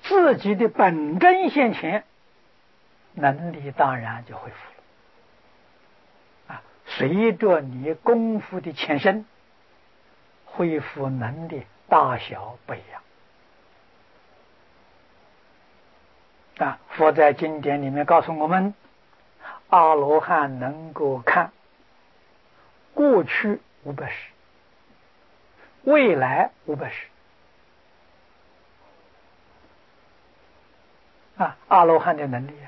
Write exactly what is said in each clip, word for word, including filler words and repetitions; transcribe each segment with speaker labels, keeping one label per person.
Speaker 1: 自己的本真现前，能力当然就恢复了。啊，随着你功夫的浅深，恢复能力大小不一样。啊，佛在经典里面告诉我们，阿罗汉能够看过去五百世，未来五百世。啊，阿罗汉的能力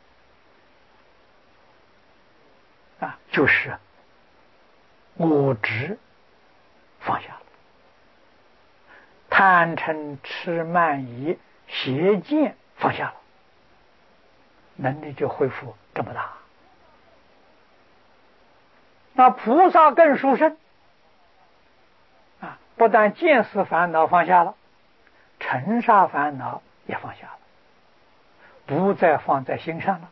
Speaker 1: 啊，啊，就是我执放下了，贪嗔痴慢疑邪见放下了，能力就恢复这么大。那菩萨更殊胜啊，不但见思烦恼放下了，尘沙烦恼也放下了，不再放在心上了。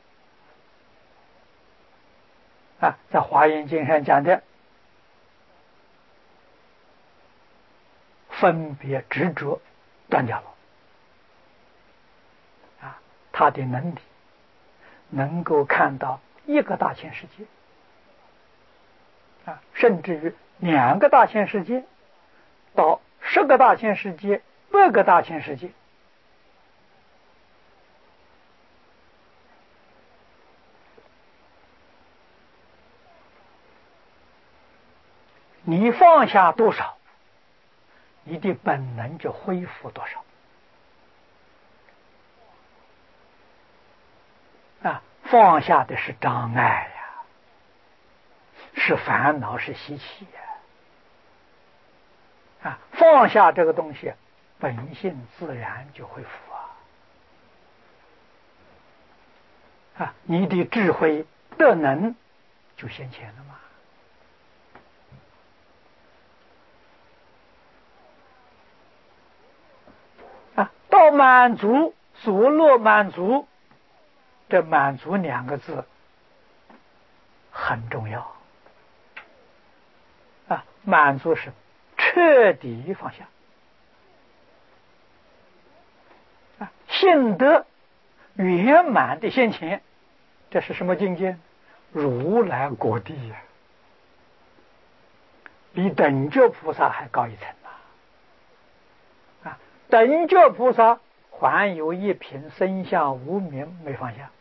Speaker 1: 啊，在华严经上讲的分别执着断掉了。啊，他的能力能够看到一个大千世界，啊，甚至于两个大千世界，到十个大千世界，百个大千世界。你放下多少，你的本能就恢复多少。啊，放下的是障碍呀，是烦恼，是习气呀。啊，放下这个东西，本性自然就恢复啊。啊，你的智慧德能就现前了嘛。啊，到满足，所乐满足，这满足两个字很重要。啊，满足是彻底放下。啊，性德圆满的现前，这是什么境界？如来果地呀、啊，比等觉菩萨还高一层啊！啊，等觉菩萨还有一品身相无名没放下。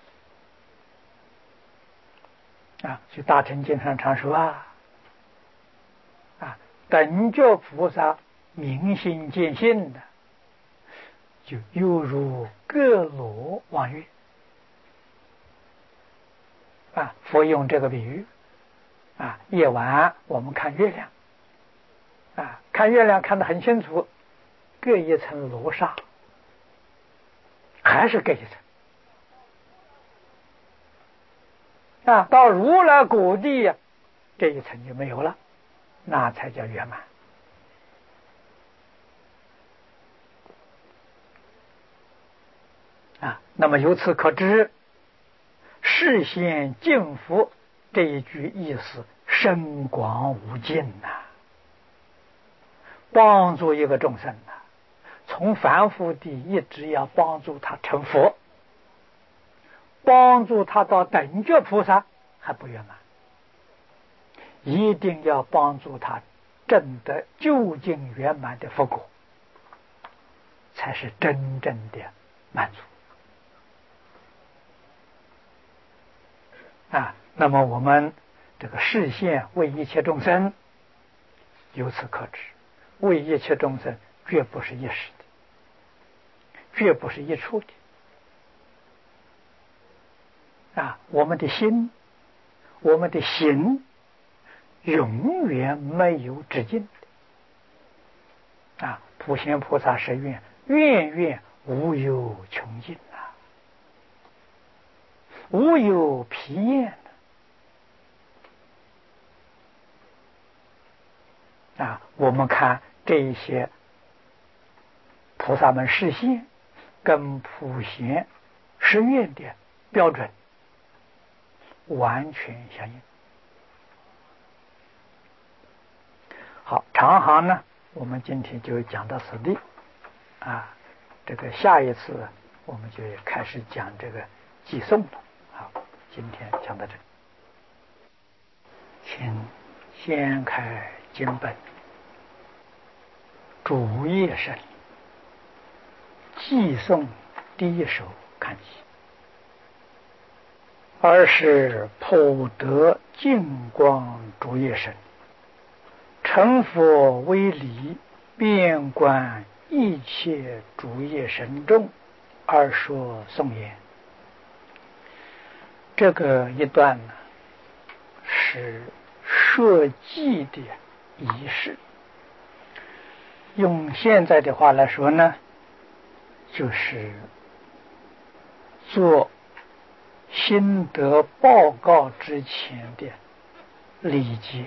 Speaker 1: 啊，去大乘经上常说啊，啊，等觉菩萨明心见性的，就犹如各罗望月。啊，佛用这个比喻，啊，夜晚我们看月亮，啊，看月亮看得很清楚，隔一层罗纱，还是隔一层。啊，到如来果地呀、啊，这一层就没有了，那才叫圆满。啊，那么由此可知，示现净福这一句意思深广无尽呐、啊，帮助一个众生呐、啊，从凡夫地一直要帮助他成佛，帮助他到等觉菩萨还不圆满，一定要帮助他证得究竟圆满的佛果，才是真正的满足。啊，那么我们这个示现为一切众生，由此可知，为一切众生绝不是一时的，绝不是一处的。啊，我们的心，我们的行，永远没有止境的。啊，普贤菩萨誓愿，愿愿无有穷尽啊，无有疲厌啊。我们看这一些菩萨们示现，跟普贤誓愿的标准完全相应。好，长行呢，我们今天就讲到此地啊。 这个下一次我们就开始讲这个寄送了。好，今天讲到这里，请先开经本，主页上寄送第一首看起。二是普德净光主页神，成佛为理，遍观一切主页神众而说颂言。这个一段呢，是设祭的仪式，用现在的话来说呢，就是做心得报告之前的礼节。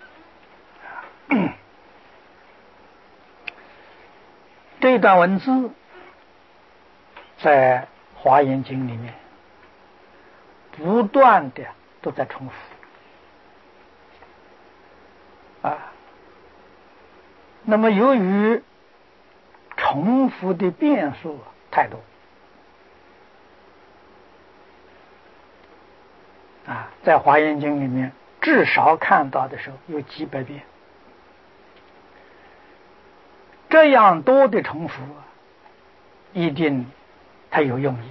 Speaker 1: 这段文字在华严经里面不断的都在重复啊。那么由于重复的变数太多啊，在华严经里面至少看到的时候有几百遍，这样多的重复啊，一定它有用意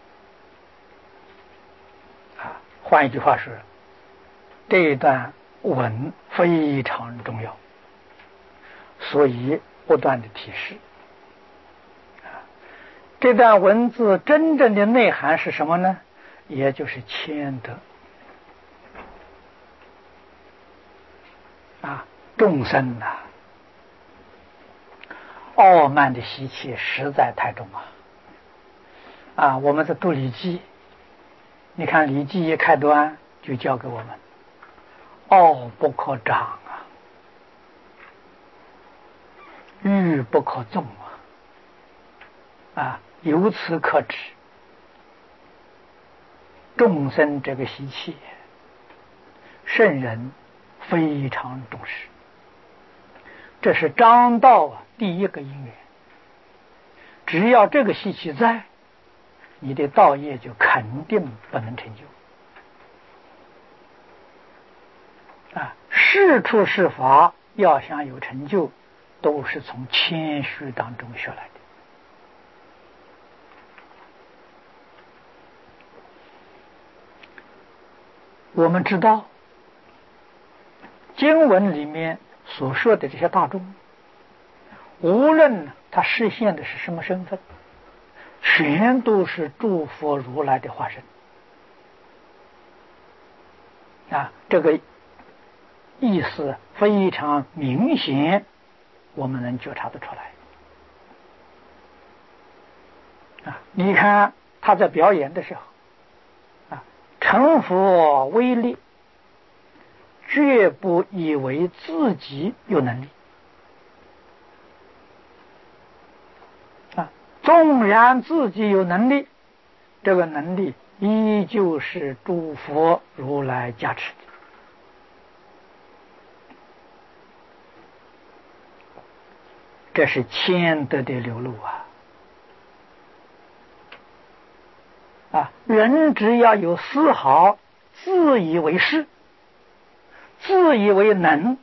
Speaker 1: 的啊。换一句话说，这一段文非常重要，所以不断的提示啊。这段文字真正的内涵是什么呢？也就是谦德啊，众生啊，傲慢的习气实在太重啊！啊，我们在读《礼记》，你看《礼记》一开端就教给我们：傲不可长啊，欲不可纵啊！啊，由此可知，众生这个习气，圣人非常重视。这是张道啊第一个因缘，只要这个习气在，你的道业就肯定不能成就啊。是处是法要想有成就，都是从谦虚当中学来的。我们知道经文里面所说的这些大众，无论他实现的是什么身份，全都是诸佛如来的化身啊，这个意思非常明显，我们能觉察得出来啊。你看他在表演的时候啊，成佛威力，绝不以为自己有能力啊，纵然自己有能力，这个能力依旧是诸佛如来加持的。这是谦德的流露啊！啊，人只要有丝毫自以为是、自以为能，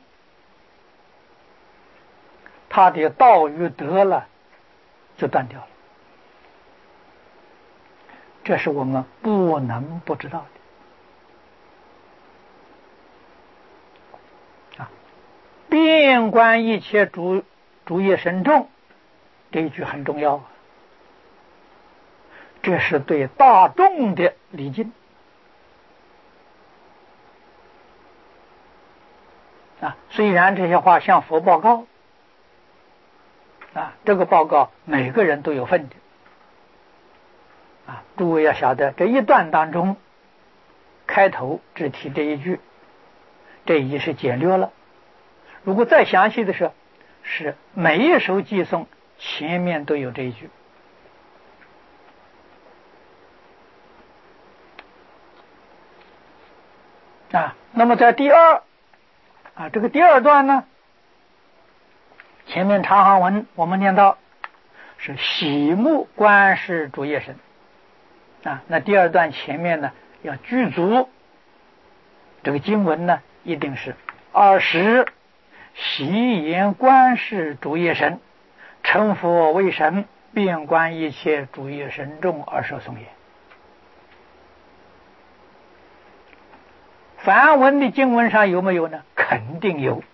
Speaker 1: 他的道与德了就断掉了。这是我们不能不知道的啊！遍观一切主主业神众，这一句很重要啊！这是对大众的礼敬啊！虽然这些话向佛报告啊，这个报告每个人都有份的啊！诸位要晓得，这一段当中开头只提这一句，这已经是简略了。如果再详细的说，是每一首偈颂前面都有这一句啊。那么在第二啊，这个第二段呢，前面长行文我们念到是喜目观世主业神啊。那第二段前面呢要具足，这个经文呢一定是二十喜言观世主业神，成佛为神，遍观一切主业神众而受颂也。梵文的经文上有没有呢？肯定有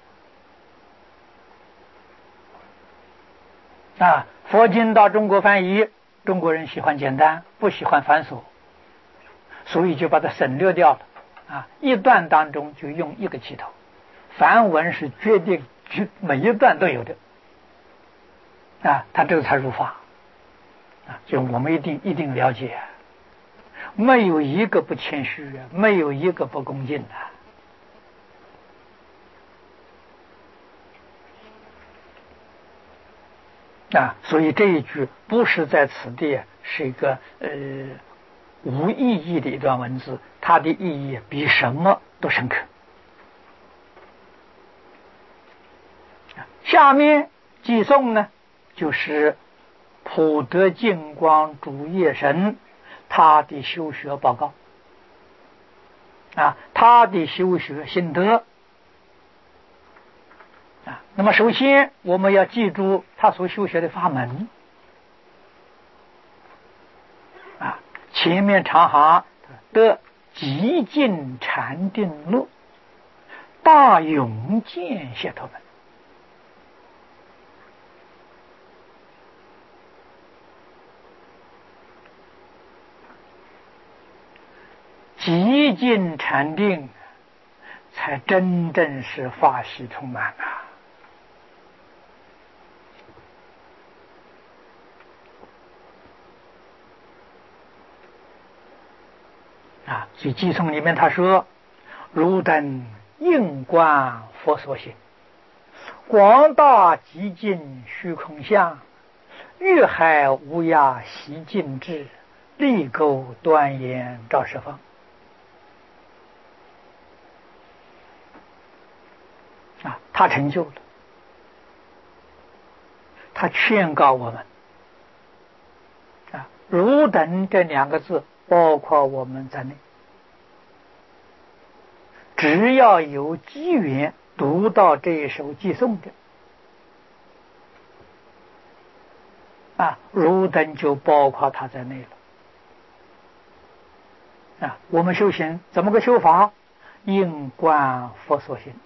Speaker 1: 啊。佛经到中国翻译，中国人喜欢简单，不喜欢繁琐，所以就把它省略掉了啊。一段当中就用一个起头，梵文是决定每一段都有的啊，它这个才入法啊。就我们一定一定了解，没有一个不谦虚，没有一个不恭敬的啊。所以这一句不是在此地是一个呃无意义的一段文字，它的意义比什么都深刻。下面寄颂呢，就是普德净光主业神他的修学报告啊，他的修学心得啊。那么首先我们要记住他所修学的法门啊。前面长行的极尽禅定论，大勇健解脱门。极尽禅定，才真正是法喜充满啊！啊，所以偈颂里面他说：“汝等应观佛所行，广大极尽虚空相，欲海无涯悉尽智，利钩端严照十方。”啊，他成就了，他劝告我们啊，汝等这两个字包括我们在内，只要有机缘读到这一首偈颂的啊，汝等就包括他在内了啊。我们修行怎么个修法？应观佛所行。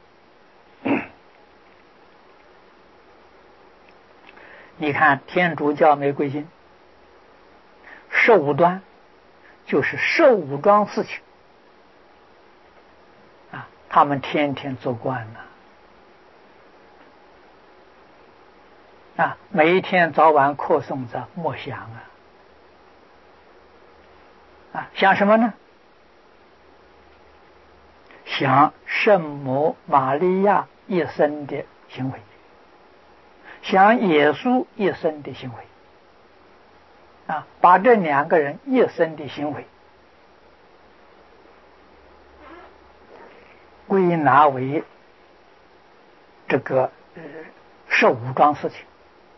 Speaker 1: 你看天主教玫瑰经十五端就是十五桩事情啊，他们天天做观呢啊，每一天早晚课诵着默想啊啊，想什么呢？想圣母玛利亚一生的行为，想耶稣一生的行为啊，把这两个人一生的行为归纳为这个呃十五桩事情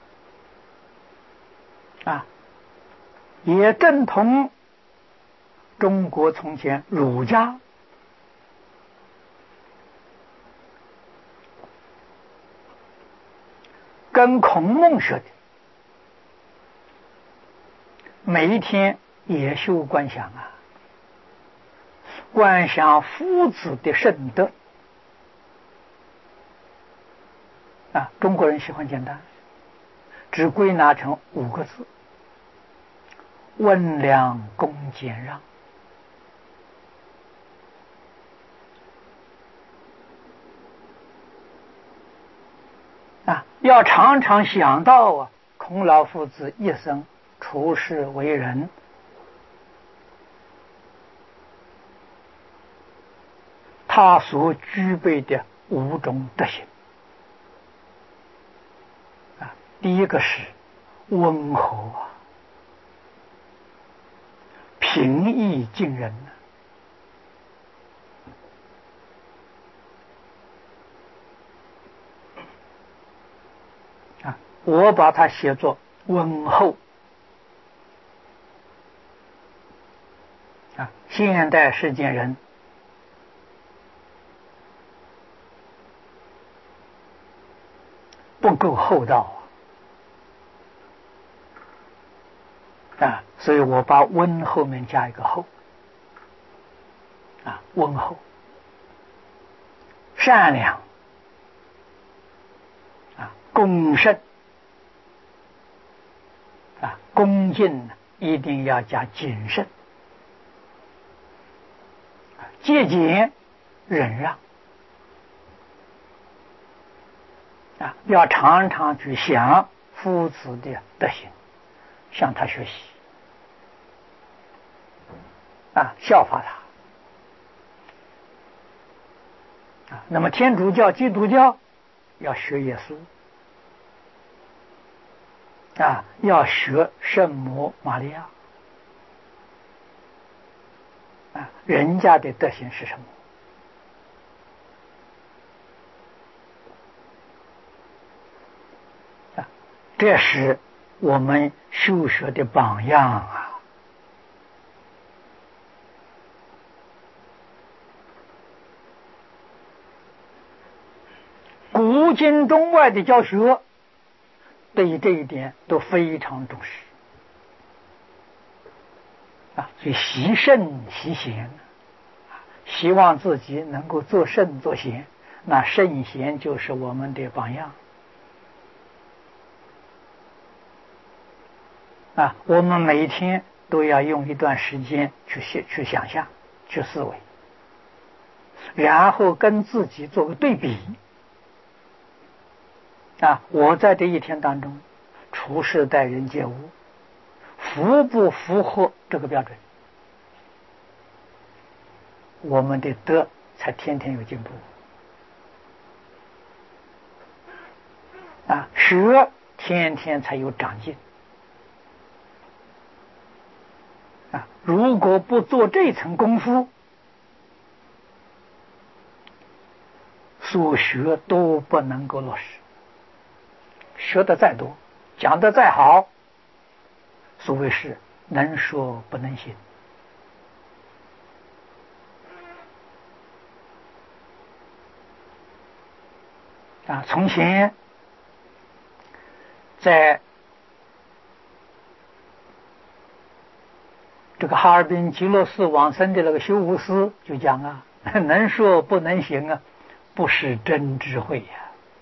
Speaker 1: 啊，也正同中国从前儒家跟孔孟学的，每一天也修观想啊，观想夫子的圣德啊。中国人喜欢简单，只归纳成五个字：温良恭俭让。啊，要常常想到啊，孔老夫子一生处世为人，他所具备的五种德行啊。第一个是温和啊，平易近人啊，我把它写作温厚啊，现代世间人不够厚道啊，所以我把温后面加一个厚啊，温厚、善良啊，恭慎啊，恭敬一定要加谨慎，节俭、忍让啊，要常常去想夫子的德行，向他学习啊，效法他啊。那么天主教、基督教要学耶稣啊，要学圣母玛利亚啊，人家的德行是什么？啊，这是我们修学的榜样啊。古今中外的教学对于这一点都非常重视啊，所以习圣习贤，希望自己能够做圣做贤，那圣贤就是我们的榜样啊。我们每天都要用一段时间去想、去想象、去思维，然后跟自己做个对比啊，我在这一天当中处事待人接物符不符合这个标准，我们的德才天天有进步啊，学天天才有长进啊。如果不做这层功夫，所学都不能够落实，学的再多，讲的再好，所谓是能说不能行啊。从前在这个哈尔滨极乐寺往生的那个修无师就讲啊，能说不能行啊，不是真智慧呀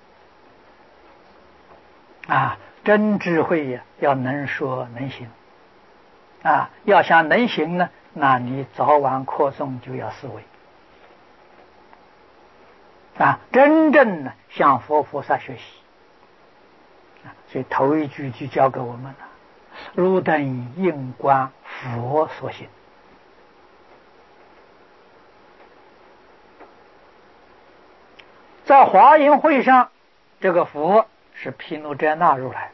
Speaker 1: 啊, 啊，真智慧呀，要能说能行啊。要想能行呢，那你早晚课诵就要思维啊，真正呢向佛菩萨学习啊。所以头一句就教给我们了：汝等应观佛所行。在华严会上，这个佛是毗卢遮那如来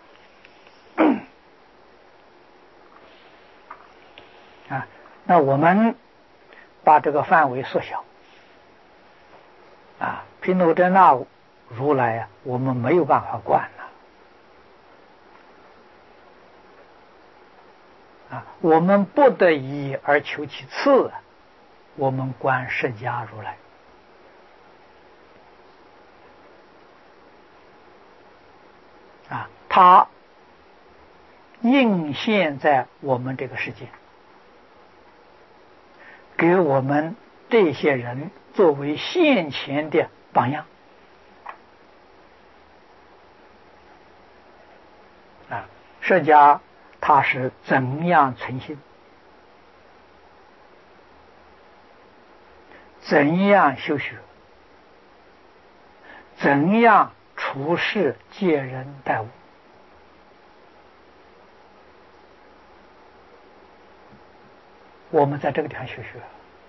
Speaker 1: 啊。那我们把这个范围缩小啊，毗卢遮那如来啊，我们没有办法观了啊，我们不得已而求其次，我们观释迦如来啊，它映现在我们这个世界，给我们这些人作为现前的榜样啊。释迦他是怎样存心，怎样修学，怎样处事接人待物，我们在这个地方学学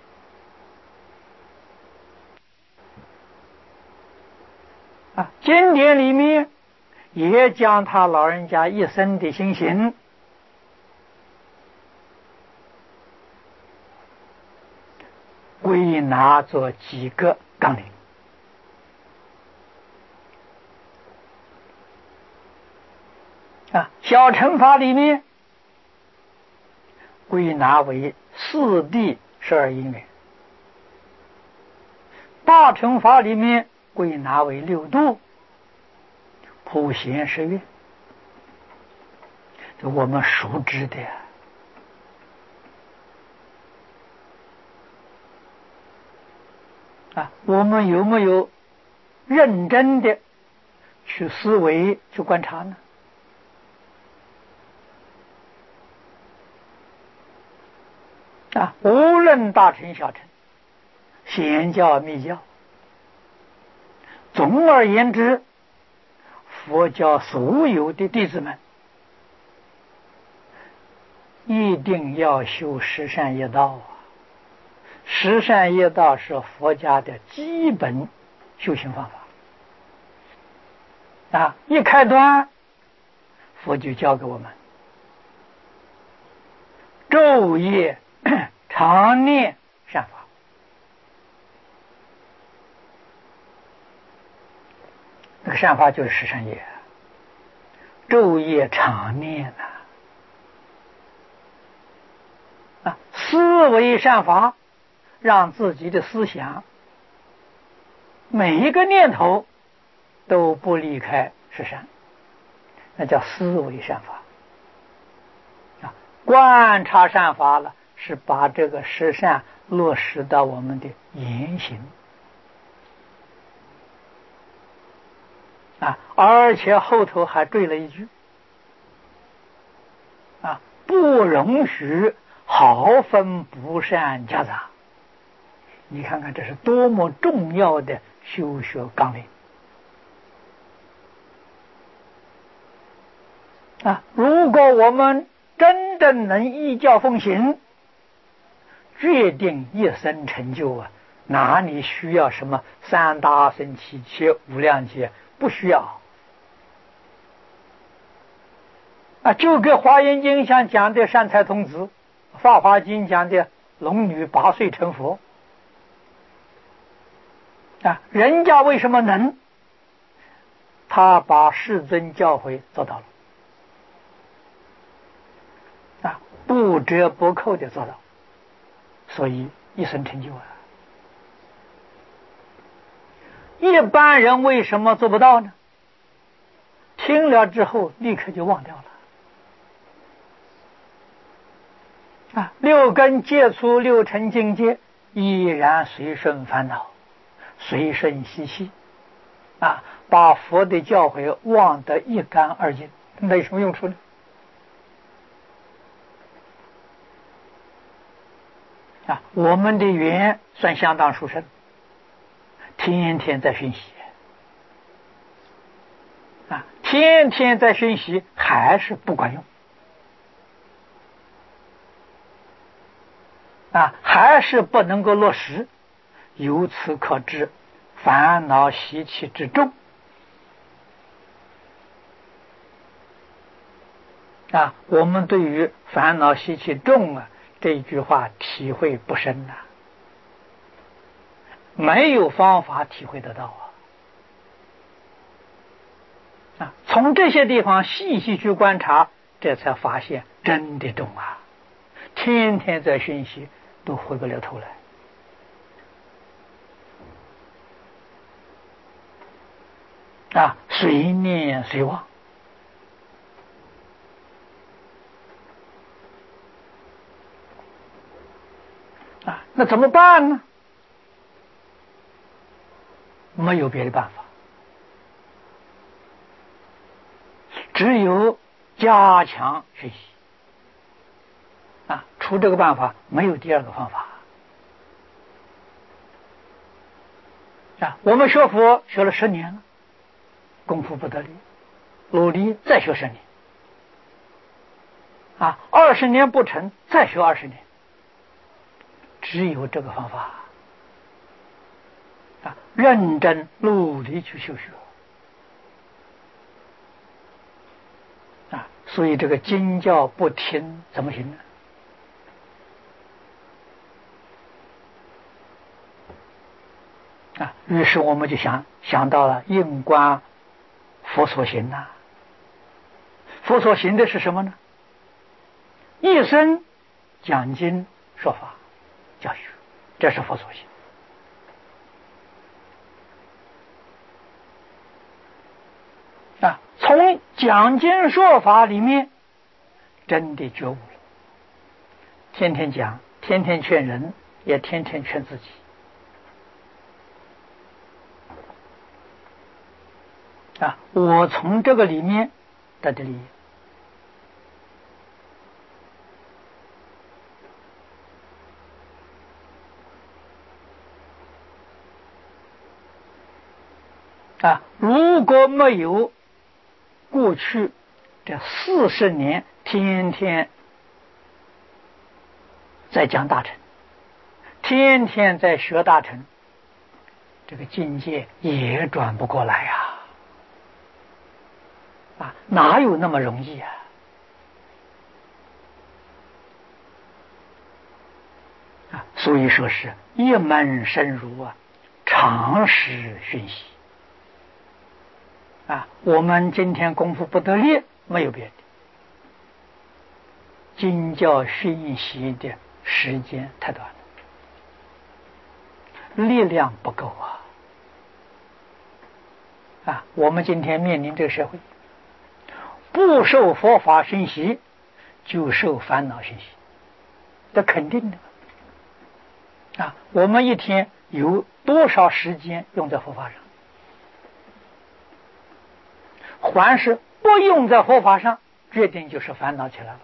Speaker 1: 啊。经典里面也将他老人家一生的心行归纳作几个纲领啊，小乘法里面归纳为四谛十二因缘，大乘法里面归纳为六度、普贤十愿，这我们熟知的。啊，我们有没有认真的去思维、去观察呢？啊，无论大乘小乘，显教密教，总而言之，佛教所有的弟子们一定要修十善业道啊！十善业道是佛家的基本修行方法啊！一开端，佛就教给我们昼夜常念善法。那个善法就是十善业，昼夜常念呐、啊！啊，思维善法，让自己的思想每一个念头都不离开十善，那叫思维善法啊。观察善法了，是把这个十善落实到我们的言行啊，而且后头还缀了一句啊，不容许毫分不善夹杂。你看看这是多么重要的修学纲领啊！如果我们真正能依教奉行，决定一生成就啊！哪里需要什么三大阿僧祇劫、无量劫？不需要啊！就跟《华严经》上讲的善财童子，《法华经》讲的龙女八岁成佛啊，人家为什么能？他把世尊教诲做到了啊，不折不扣的做到，所以一生成就啊。一般人为什么做不到呢？听了之后立刻就忘掉了啊！六根接触六尘境界，依然随顺烦恼，随顺习气啊，把佛的教诲忘得一干二净，没什么用处呢啊！我们的缘算相当殊胜，天天在熏习啊，天天在熏习，还是不管用啊，还是不能够落实。由此可知，烦恼习气之重啊！我们对于烦恼习气重啊这句话体会不深呐、啊，没有方法体会得到啊！啊，从这些地方细细去观察，这才发现真的重啊！天天在熏习，都回不了头来啊！随念随忘啊，那怎么办呢？没有别的办法，只有加强学习啊！除这个办法，没有第二个方法啊！我们学佛学了十年了，功夫不得力，努力再学十年啊！二十年不成，再学二十年，只有这个方法啊！认真努力去修学啊！所以这个经教不听怎么行呢？啊！于是我们就想想到了应观佛所行呐、啊， 佛所行的是什么呢？一生讲经说法教学，这是佛所行。啊，从讲经说法里面真的觉悟了，天天讲，天天劝人，也天天劝自己。啊，我从这个里面得的利益。啊，如果没有过去这四十年天天在讲大乘，天天在学大乘，这个境界也转不过来呀！啊，哪有那么容易啊？啊，所以说是一门深入啊，常识熏习。啊，我们今天功夫不得力，没有别的，经教熏习的时间太短了，力量不够啊！啊，我们今天面临这个社会，不受佛法熏习，就受烦恼熏习，这肯定的。啊，我们一天有多少时间用在佛法上？凡是不用在佛法上，决定就是烦恼起来了。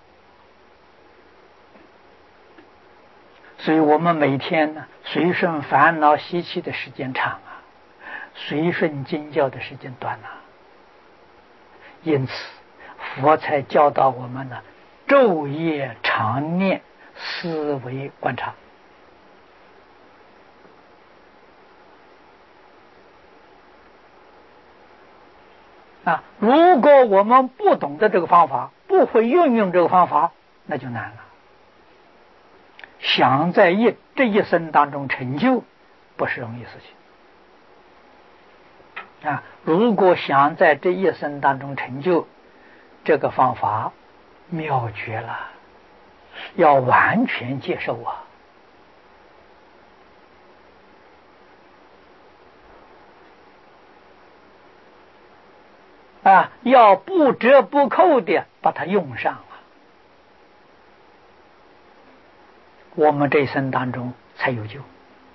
Speaker 1: 所以我们每天呢，随顺烦恼习气的时间长啊，随顺经教的时间短啊。因此，佛才教导我们呢，昼夜常念，思维观察。啊，如果我们不懂得这个方法，不会运用这个方法，那就难了。想在一这一生当中成就，不是容易事情。啊，如果想在这一生当中成就，这个方法妙绝了，要完全接受啊！啊，要不折不扣的把它用上了，我们这一生当中才有救。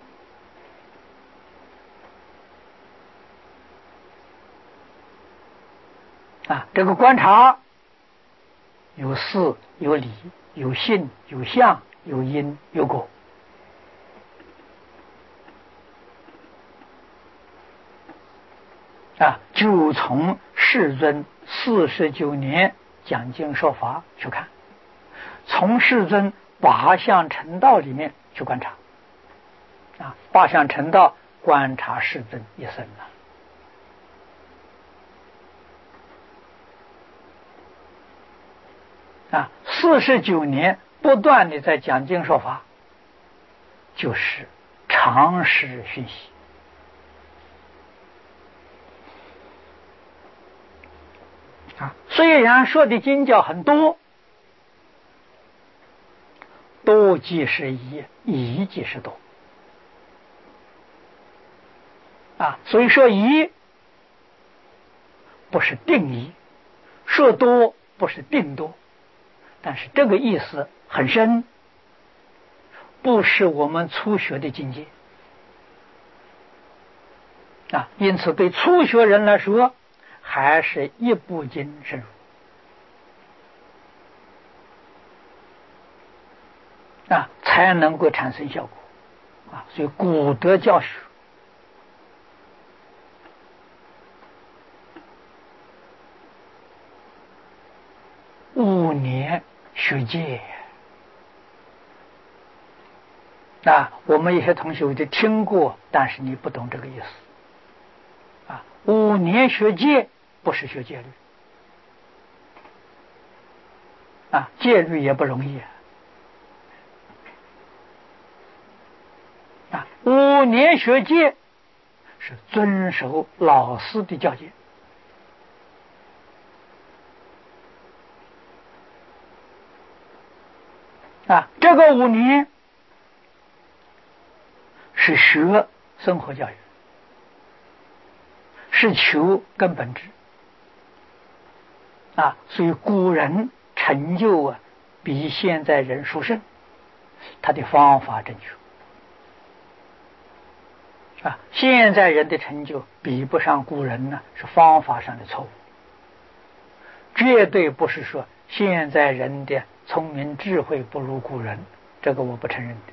Speaker 1: 啊，这个观察有事有理有性有相有因有果。啊，就从世尊四十九年讲经说法去看，从世尊八相成道里面去观察。啊，八相成道观察世尊一生了。啊，四十九年不断的在讲经说法，就是常识熏习。啊，虽然说的经教很多，多即是一，一即是多。啊，所以说一不是定一，说多不是定多，但是这个意思很深，不是我们初学的境界。啊，因此对初学人来说，还是一部经深入，啊，才能够产生效果。啊，所以古德教学五年学戒。啊，我们一些同学就听过，但是你不懂这个意思。啊，五年学戒不是学戒律。啊，戒律也不容易啊。啊，五年学戒是遵守老师的教诫。 啊，这个五年是学生活教育，是求根本知啊，所以古人成就啊比现在人殊胜，他的方法正确啊，现在人的成就比不上古人呢，是方法上的错误，绝对不是说现在人的聪明智慧不如古人，这个我不承认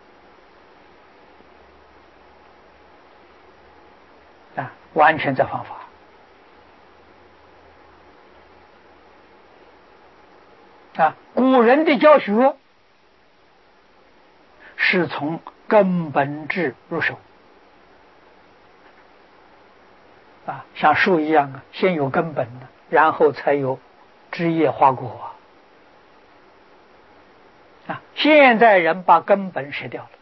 Speaker 1: 的啊，完全在方法啊，古人的教学是从根本智入手啊，像树一样啊，先有根本的，然后才有枝叶花果啊。现在人把根本舍掉了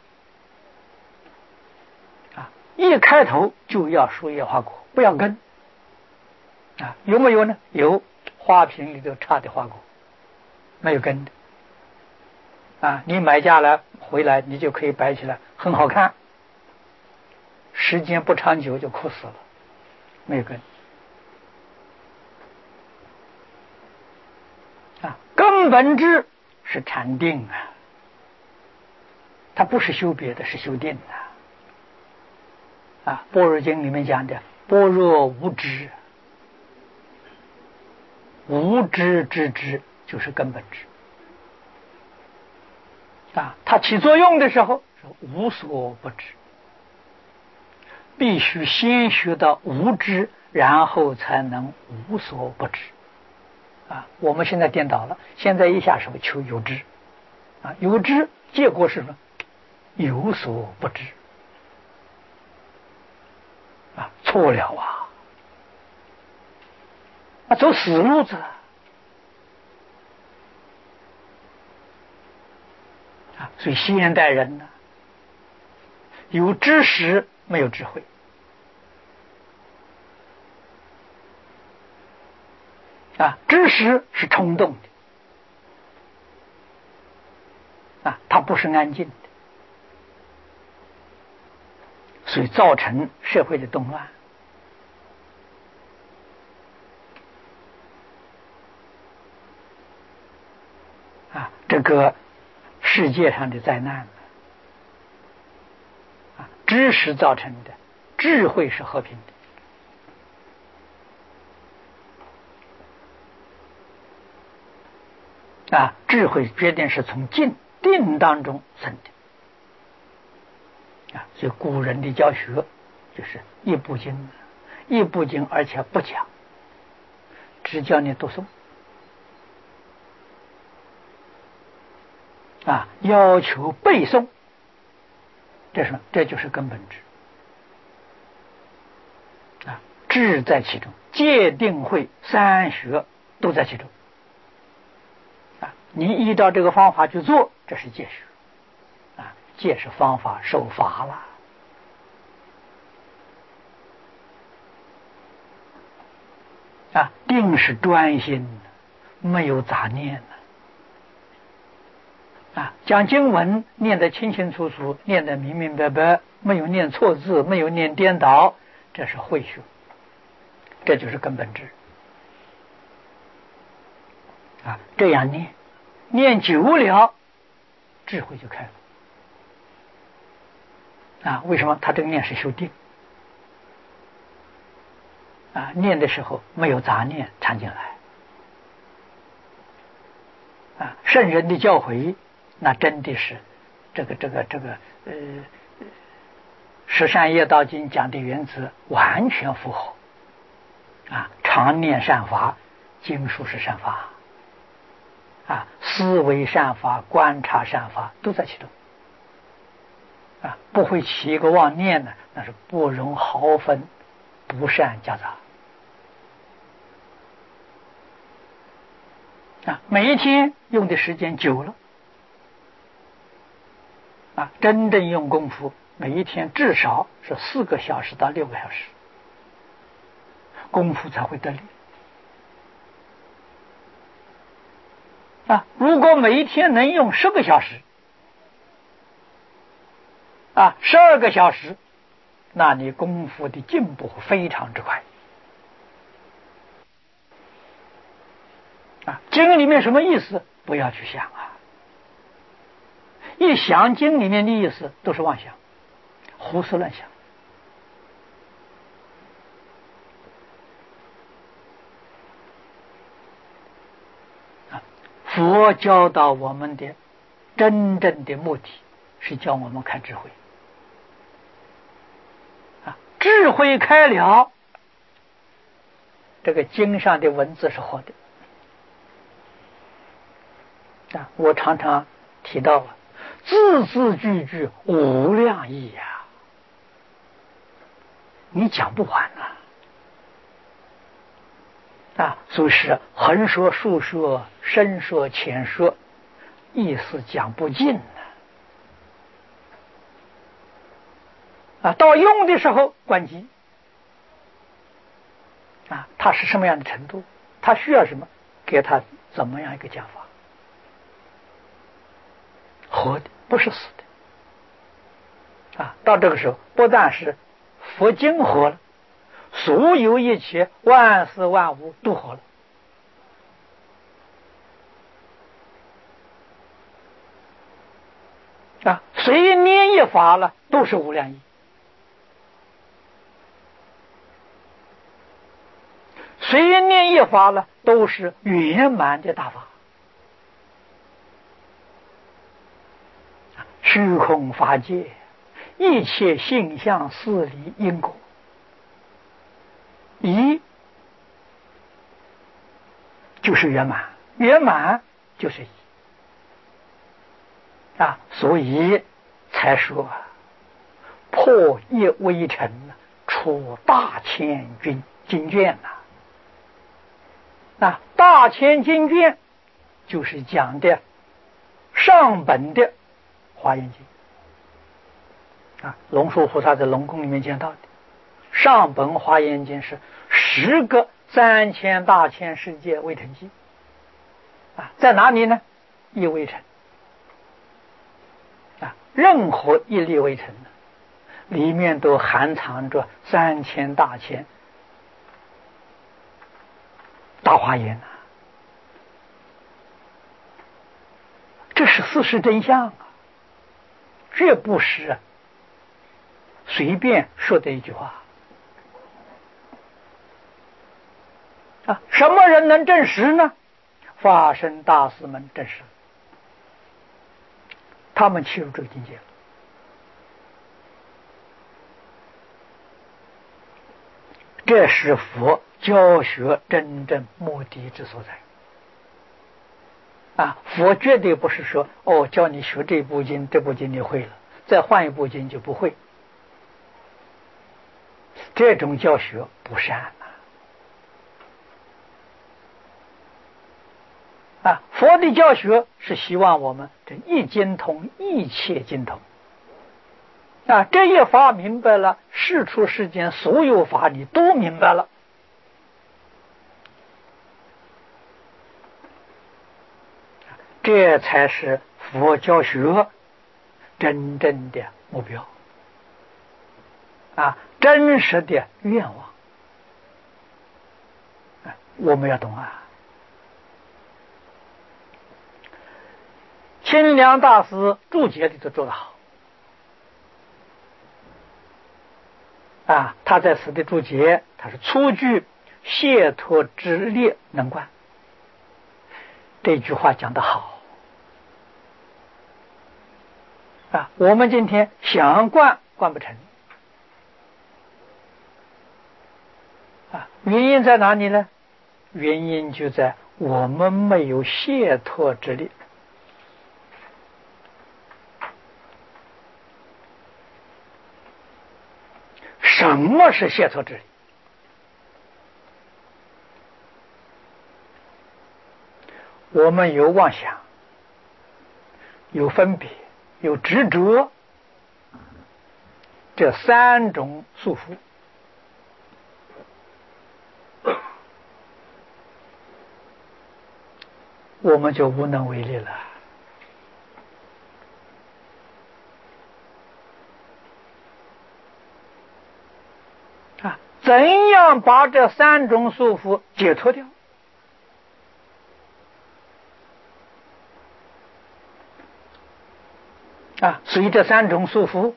Speaker 1: 啊，一开头就要树叶花果，不要根啊，有没有呢？有，花瓶里头插的花果，没有根的啊，你买下来回来，你就可以摆起来，很好看，时间不长久就枯死了，没有根啊。根本智是禅定啊，它不是修别的，是修定啊。啊，般若经里面讲的般若无知，无知之知就是根本智啊，它起作用的时候是无所不知，必须先学到无知，然后才能无所不知啊。我们现在颠倒了，现在一下什么求有知啊，有知结果是什么？有所不知啊，错了啊，啊，走死路子啊。啊，所以现代人呢，有知识没有智慧啊，知识是冲动的啊，它不是安静的，所以造成社会的动乱啊，这个世界上的灾难啊，知识造成的，智慧是和平的啊，智慧决定是从静定当中生的啊，所以古人的教学就是一部经，一部经，而且不讲，只教你读诵啊，要求背诵，这是这就是根本智啊，智在其中，戒定慧三学都在其中啊。你依照这个方法去做，这是戒学啊，戒是方法，受罚了啊，定是专心，没有杂念啊，讲经文念得清清楚楚，念得明明白白，没有念错字，没有念颠倒，这是慧学，这就是根本智啊。这样念，念久了，智慧就开了啊。为什么？他这个念是修定啊，念的时候没有杂念掺进来啊。圣人的教诲，那真的是这个这个这个呃，十善业道经讲的原则完全符合啊，常念善法，经书是善法啊，思维善法，观察善法都在其中啊，不会起一个妄念呢，那是不容毫分，不善夹杂啊。每一天用的时间久了啊，真正用功夫，每一天至少是四个小时到六个小时，功夫才会得力啊，如果每一天能用十个小时，啊，十二个小时，那你功夫的进步非常之快。啊，经里面什么意思？不要去想啊！一想经里面的意思，都是妄想，胡思乱想。啊，佛教导我们的真正的目的是教我们开智慧。啊，智慧开了，这个经上的文字是活的。啊，我常常提到啊，字字句句无量义呀、啊，你讲不完啊！啊，所以是横说、竖说、深说、浅说，意思讲不尽呢。啊，到用的时候关机。啊，它是什么样的程度？它需要什么？给它怎么样一个讲法？活的，不是死的。啊，到这个时候，不但是佛经活了，所有一切万事万物都活了。啊，随念一法了，都是无量义。随念一法了，都是圆满的大法。虚空法界，一切性相事理因果，一就是圆满，圆满就是一啊，所以才说破一微尘，出大千经经卷呐。啊，大千经卷就是讲的上本的华严经啊，龙树菩萨在龙宫里面见到的上本华严经是十个三千大千世界微尘经啊，在哪里呢？一微尘啊，任何一粒微尘呢，里面都含藏着三千大千大华严啊，这是事实真相啊，这不是随便说的一句话啊！什么人能证实呢？法身大师们证实，他们契入这个境界了。这是佛教学真正目的之所在啊！佛绝对不是说哦，教你学这部经，这部经你会了，再换一部经就不会。这种教学不善啊！啊，佛的教学是希望我们这一经通，一切经通啊！这一法明白了，世出世间所有法你都明白了，这才是佛教学真正的目标啊，真实的愿望啊，我们要懂啊。清凉大师注解里头做得好啊，他在此的注解，他是初具解脱之力能观，这句话讲得好啊。我们今天想观观不成啊，原因在哪里呢？原因就在我们没有解脱之力。什么是解脱之力？我们有妄想，有分别，有执着，这三种束缚。 我们就无能为力了。啊，怎样把这三种束缚解脱掉？啊，所以这三种束缚，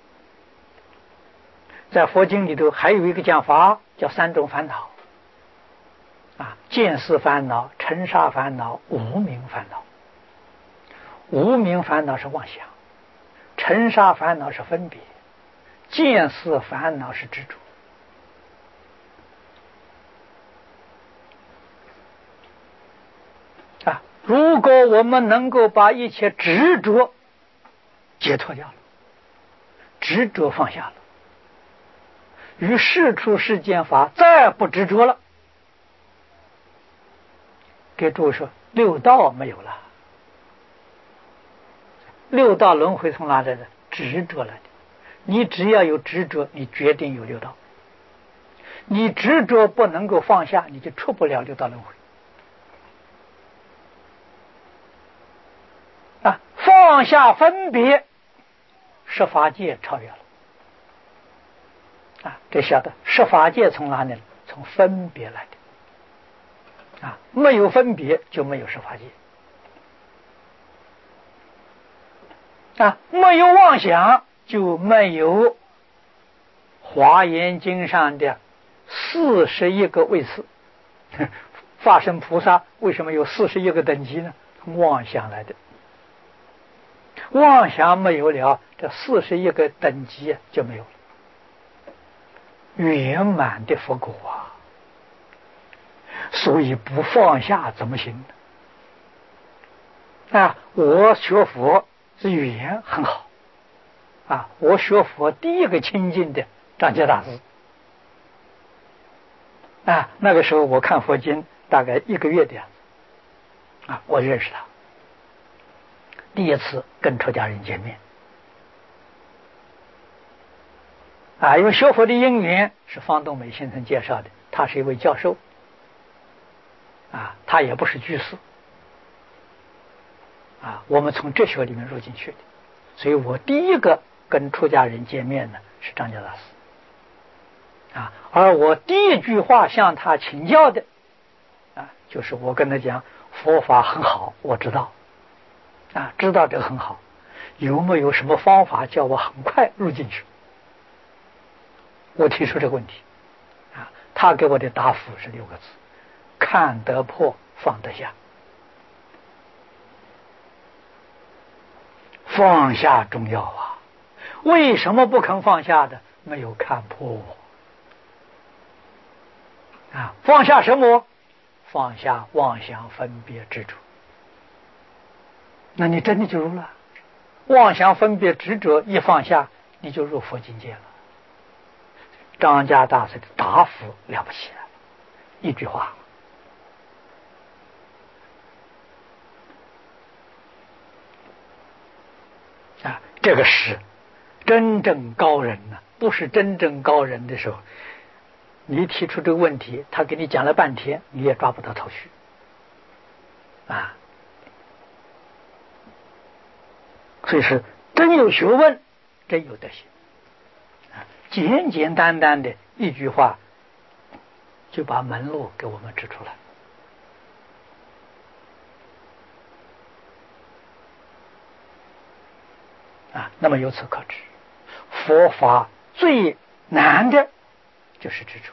Speaker 1: 在佛经里头还有一个讲法，叫三种烦恼。啊，见思烦恼、尘沙烦恼、无明烦恼。无明烦恼是妄想，尘沙烦恼是分别，见思烦恼是执着。啊，如果我们能够把一切执着解脱掉了，执着放下了，与世出世间法再不执着了，给诸位说，六道没有了。六道轮回从哪来的？执着来的。你只要有执着，你决定有六道。你执着不能够放下，你就出不了六道轮回。啊，放下分别，十法界超越了。啊，这晓得十法界从哪里？从分别来的。啊，没有分别就没有十法界。啊，没有妄想就没有华严经上的四十一个位次。法身菩萨为什么有四十一个等级呢？从妄想来的。妄想没有了，这四十一个等级就没有了。圆满的佛果啊！所以不放下怎么行呢？啊，我学佛是语言很好啊，我学佛第一个亲近的张家大师啊，那个时候我看佛经大概一个月的样子啊，我认识他，第一次跟出家人见面啊，因为学佛的因缘是方东美先生介绍的，他是一位教授啊，他也不是居士啊，我们从哲学里面入进去的，所以我第一个跟出家人见面呢是张家大师啊，而我第一句话向他请教的啊，就是我跟他讲佛法很好，我知道啊，知道这个很好，有没有什么方法叫我很快入进去？我提出这个问题啊，他给我的答复是六个字：看得破，放得下。放下重要啊！为什么不肯放下的？没有看破啊！放下什么？放下妄想分别执着。那你真的就入了。妄想分别执着一放下，你就入佛境界了。张家大师的答复了不起了，一句话。啊，这个是真正高人呢、啊，不是真正高人的时候，你提出这个问题，他给你讲了半天，你也抓不到头绪啊。所以是真有学问，真有德行啊，简简单单的一句话，就把门路给我们指出来。啊，那么由此可知，佛法最难的就是执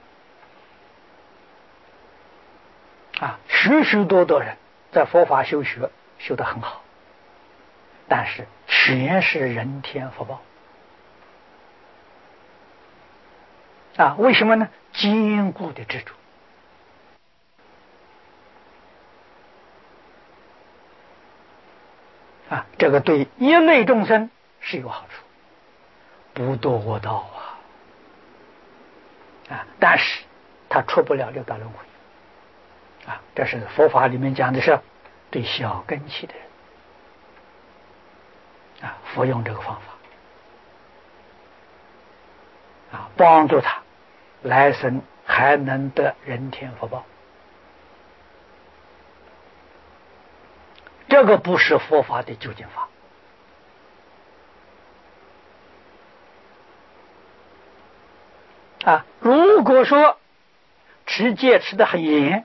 Speaker 1: 着。啊，许许多多人在佛法修学修得很好，但是全是人天福报。啊，为什么呢？坚固的执着。啊，这个对一类众生是有好处，不堕恶道啊！啊，但是他出不了六道轮回。啊，这是佛法里面讲的是对小根器的人啊，服用这个方法啊，帮助他来生还能得人天福报这个不是佛法的究竟法啊！如果说持戒持得很严，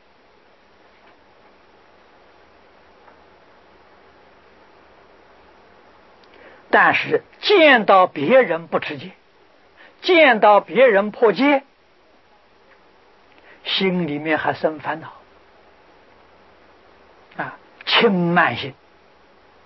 Speaker 1: 但是见到别人不持戒，见到别人破戒，心里面还生烦恼啊，轻慢心